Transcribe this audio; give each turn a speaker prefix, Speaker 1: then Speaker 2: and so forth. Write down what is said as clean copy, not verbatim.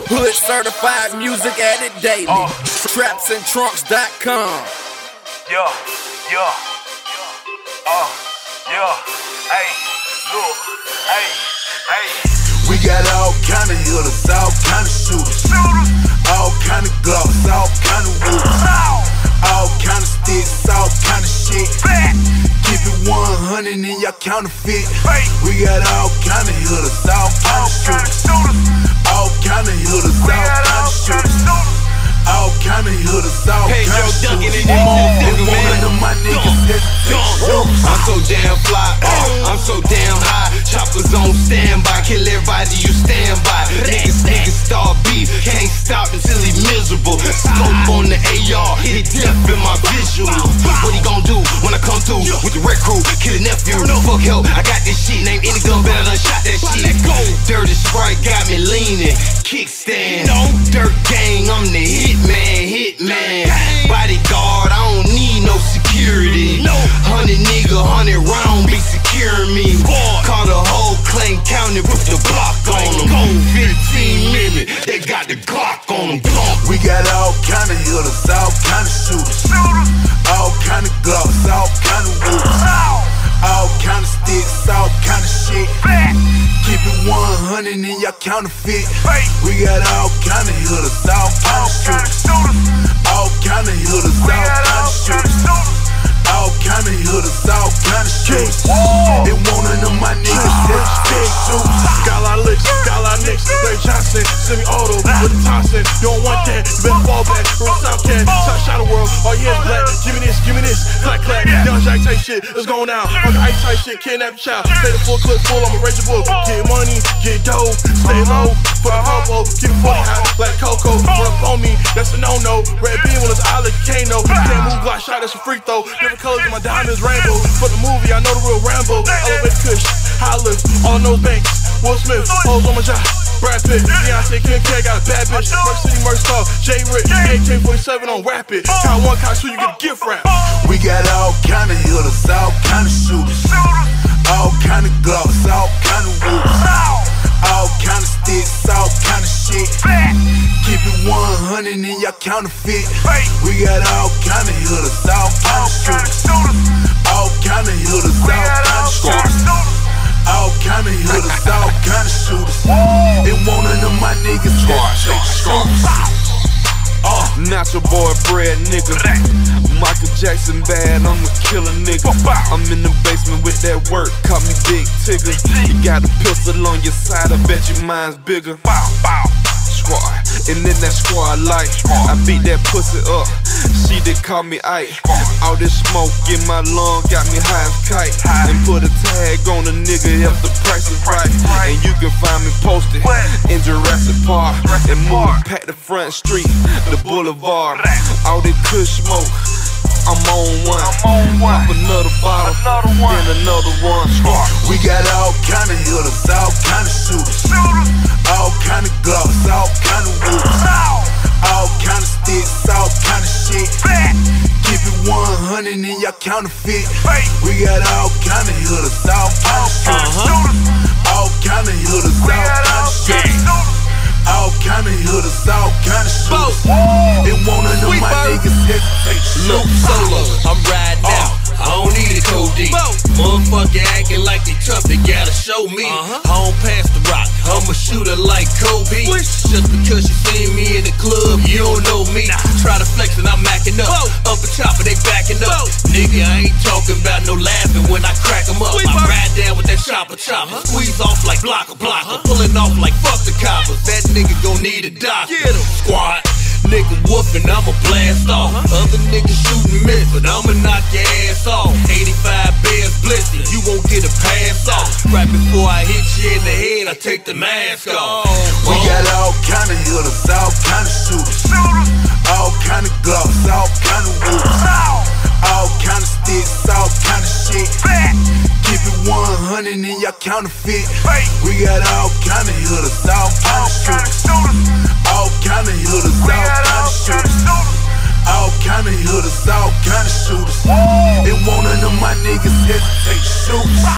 Speaker 1: Hood certified music added daily. Trapsandtrunks.com.
Speaker 2: Yeah. Hey, look. Hey.
Speaker 3: We got all kind of hitters, all kind of shooters, all kind of glocks, all kind of wooters, all kind of sticks, all kind of shit. Keep it 100 in your counterfeit. We got all kind of hitters, all kind of shooters, all kind of hitters, all kind of shooters, all kind of hitters, all kind of shooters. And one of my niggas hesitate.
Speaker 4: I'm so damn fly, I'm so damn high. Choppers on standby, kill everybody you stand by. Niggas start beef, can't stop until he miserable. Scope on the AR, hit death in my visual. What he gon' do when I come through with the red crew? Kill a nephew, fuck help. I got this shit, name any gun better than shot that shit. Dirty Sprite got me leaning, kickstand. Dirt gang, I'm the hitman. Bodyguard, I don't need no security. 100 nigga, 100 round be securing me. Caught a whole Clay County with the block on them. 15 minutes, they got the Glock on them.
Speaker 3: We got all kind of hitters, all kind of shooters, all kind of glocks, all kind of wooters, all kind of sticks, all kind of shit. Keep it 100 in your counterfeit. We got all kind of hitters, all kind of shooters, all kind of hitters, all kind of shooters, all kind of hitters, all kind of shooters. And one of them my niggas hesitate shooters.
Speaker 5: Got a lot of licks, got a lot of nicks. Larry Johnson, semi-auto with the Thompson. You don't want that, you better fall back. From Southcat, shot the world. All you hear is black. Give me this, clack. Young Jack type shit, let's go now. On the ice type shit, kidnap a child. Stay the full clip full, I'm a rage bull. Get money, get dough, stay low. For the hopo, keep it 40 high, black cocoa. Run up on me, that's a no-no. Red beam when it's Isla Kano. Can't move, block shot, that's a free throw. Different colors in my diamonds, rainbow. For the movie, I know the real Rambo. Elevated Kush, high lift, all nose banks. Will Smith, hoes on my job. Brad Pitt, Beyonce, Kim K, got a bad bitch. Merc City, Merc Star, J Rick, AK-47 on Rapid. Count one, count two, you get a gift wrap.
Speaker 3: We got all kind of hitters, all kind of shooters, all kind of glocks, all kind of wooters, all kind of sticks, all kind of shit. Keep it 100 in your counterfeit. We got all kind of hitters, all kind of shooters, all kind of hitters, all kind of shooters, all kind of hitters, all kind of shooters. And one of them my niggas hesitate shooters.
Speaker 6: Natural boy bred nigga. Michael Jackson bad, I'm a killer nigga. I'm in the basement with that work, call me Big Tigger. You got a pistol on your side, I bet your mine's bigger. Squad, and in that squad light, I beat that pussy up. She did call me Ike. All this smoke in my lung got me high as kite. And put a tag on a nigga if the price is right. And you can find me posted in Jurassic Park. And move pack the front street, the boulevard. All this kush smoke, I'm on one. Pop another bottle, then another one.
Speaker 3: We got all kind of hitters, all kind of shooters, all kind of glocks, all kind of wooters, all kind of sticks, all kind of shit. Keep it 100 in your counterfeit. We got all kind of hitters, all kind of shooters, all kind of hitters, all kind of shooters, all kind of hitters, all kind of shooters. And one of them my niggas hesitate shooters.
Speaker 4: Look, solo, I'm riding out. I don't need a codeine. Motherfucker acting like they tough, they gotta show me. I don't pass the rock, I'm a shooter like Kobe. Just because you seen me in the club, you don't know me. Try to flex and I'm macking up. Up a chopper, they backing up. Nigga, I ain't talking about no laughing when I crack them up. I ride down with that chopper. Squeeze off like blocker. Pulling off like fuck the coppers. That nigga gon' need a doctor. Squad. Nigga whoopin', I'ma blast off. Other niggas shootin' miss, but I'ma knock your ass off. 85 bears blitzing, you won't get a pass off. Right before I hit you in the head, I take the mask off.
Speaker 3: We got all kind of hitters, all kind of shooters, all kind of glocks, all kind of wooters, all kind of sticks, all kind of shit. Keep it 100 in your counterfeit. We got all kind of hitters, all kind of shooters, all kind of hitters, all kind of shooters, all kind of hitters, all kind of shooters. And one of them my niggas hesitate shooters.